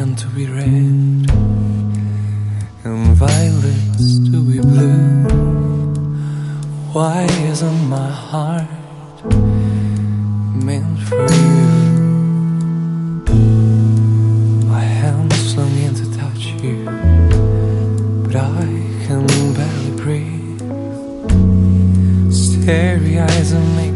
want to be red and violets to be blue. Why isn't my heart meant for you? My hands longing to touch you, but I can barely breathe. Starry eyes and me